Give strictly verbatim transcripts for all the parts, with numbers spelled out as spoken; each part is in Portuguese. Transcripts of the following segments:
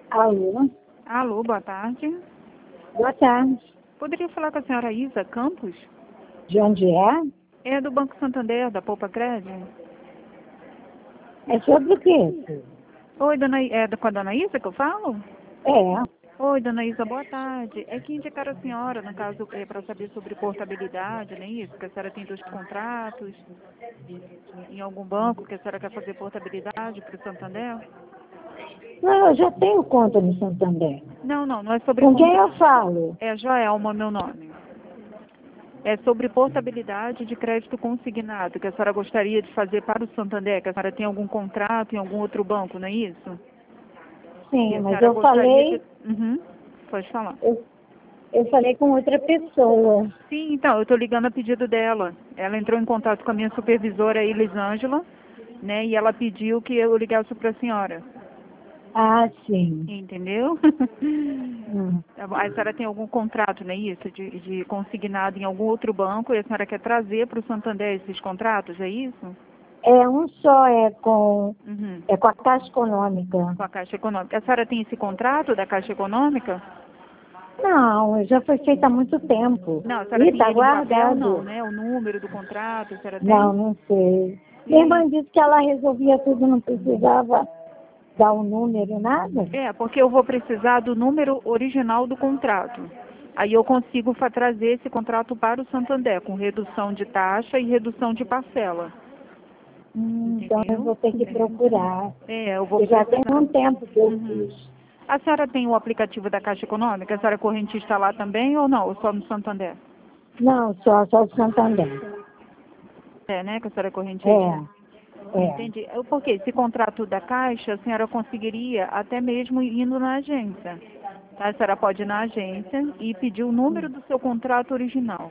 Alô? Alô, boa tarde. Boa tarde. Poderia falar com a senhora Isa Campos? De onde é? É do Banco Santander, da Poupa Crédito. É sobre o quê? Oi, dona, I- é com a dona Isa que eu falo? É. Oi, dona Isa, boa tarde. É que indicaram a senhora, no caso, é para saber sobre portabilidade, não é isso? Que a senhora tem dois contratos em algum banco, que a senhora quer fazer portabilidade para o Santander? Não, eu já tenho conta no Santander. Não, não, não é sobre... Com quem contra- eu falo? É Joelma, meu nome. É sobre portabilidade de crédito consignado, que a senhora gostaria de fazer para o Santander, que a senhora tem algum contrato em algum outro banco, não é isso? E Sim, a mas senhora eu gostaria falei, de... Uhum, pode falar. eu, eu falei com outra pessoa. Sim, então, eu estou ligando a pedido dela. Ela entrou em contato com a minha supervisora, Elisângela, né, e ela pediu que eu ligasse para a senhora. Ah, sim. Entendeu? Hum. A senhora tem algum contrato, não é isso? De, de consignado em algum outro banco e a senhora quer trazer para o Santander esses contratos, é isso? É um só, é com, Uhum. é com a Caixa Econômica. Com a Caixa Econômica. A senhora tem esse contrato da Caixa Econômica? Não, já foi feito há muito tempo. Não, a senhora E tem está ele em papel, não, guardado. né? O número do contrato, a senhora Não, tem? não sei. Minha Sim. irmã disse que ela resolvia tudo, não precisava dar o número, nada. É, porque eu vou precisar do número original do contrato. Aí eu consigo fa- trazer esse contrato para o Santander, com redução de taxa e redução de parcela. Hum, então eu Entendeu? vou ter que procurar. É, eu vou Porque já tem precisar. um tempo que eu Uhum. fiz. A senhora tem o aplicativo da Caixa Econômica? A senhora é correntista lá também ou não? Ou só no Santander? Não, só, só de Santander. É, né? Que a senhora é correntista. É, é. Entendi. Eu- Porque esse contrato da Caixa, a senhora conseguiria até mesmo indo na agência. Tá? A senhora pode ir na agência e pedir o número do seu contrato original.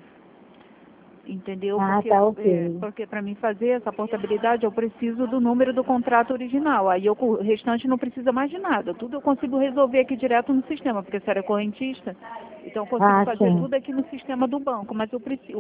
Entendeu? Ah, Porque, tá é, ok. porque para mim fazer essa portabilidade eu preciso do número do contrato original. Aí eu, o restante não precisa mais de nada. Tudo eu consigo resolver aqui direto no sistema, porque a senhora é correntista. Então eu consigo Ah, fazer sim. tudo aqui no sistema do banco. Mas eu preciso.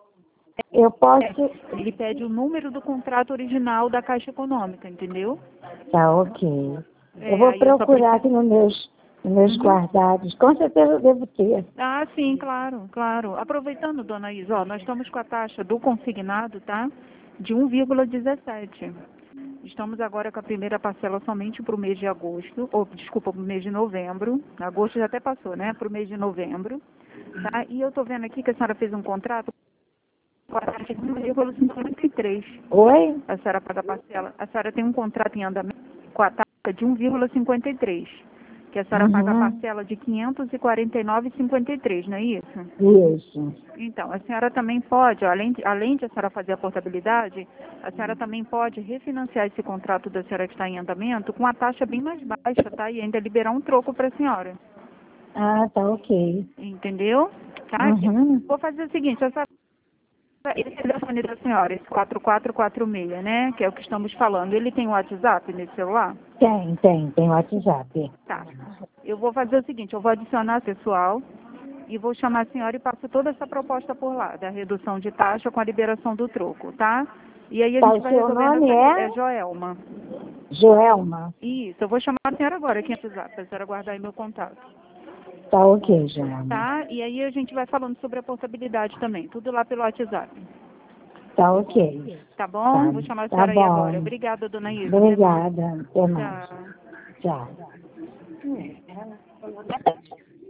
Eu é, posso. Ele pede o número do contrato original da Caixa Econômica, entendeu? Tá ok. Eu É, vou aí eu só procurar preciso. aqui nos meus, nos meus Uhum. guardados. Com certeza eu devo ter. Ah, sim, claro, claro. Aproveitando, dona Isa, ó, nós estamos com a taxa do consignado, tá? De um vírgula dezessete. Estamos agora com a primeira parcela somente para o mês de agosto, ou desculpa, para o mês de novembro. Agosto já até passou, né? Para o mês de novembro. Tá? E eu estou vendo aqui que a senhora fez um contrato com a taxa de um vírgula cinquenta e três. Oi? A senhora paga a parcela. A senhora tem um contrato em andamento com a taxa de um vírgula cinquenta e três. Que a senhora paga a Uhum. parcela de quinhentos e quarenta e nove vírgula cinquenta e três, não é isso? Isso. Então, a senhora também pode, além de, além de a senhora fazer a portabilidade, a senhora também pode refinanciar esse contrato da senhora que está em andamento com a taxa bem mais baixa, tá? E ainda liberar um troco para a senhora. Ah, tá ok. Entendeu? Tá? Eu Uhum. vou fazer o seguinte, essa, esse telefone da senhora, esse quatro quatro quatro seis, né? Que é o que estamos falando. Ele tem o WhatsApp nesse celular? Tem, tem, tem WhatsApp. Tá. Eu vou fazer o seguinte, eu vou adicionar pessoal e vou chamar a senhora e passo toda essa proposta por lá, da redução de taxa com a liberação do troco, tá? E aí a Tá, gente o vai seu resolvendo nome essa questão. É é Joelma. Joelma. Isso, eu vou chamar a senhora agora aqui no WhatsApp, para a senhora guardar aí meu contato. Tá ok, Joelma. Tá? E aí a gente vai falando sobre a portabilidade também, tudo lá pelo WhatsApp. Tá ok. Tá bom? Tá, Vou chamar a tá senhora aí agora. bom. Obrigada, dona Isa. Até mais. Obrigada. Até mais. Tchau. Tchau.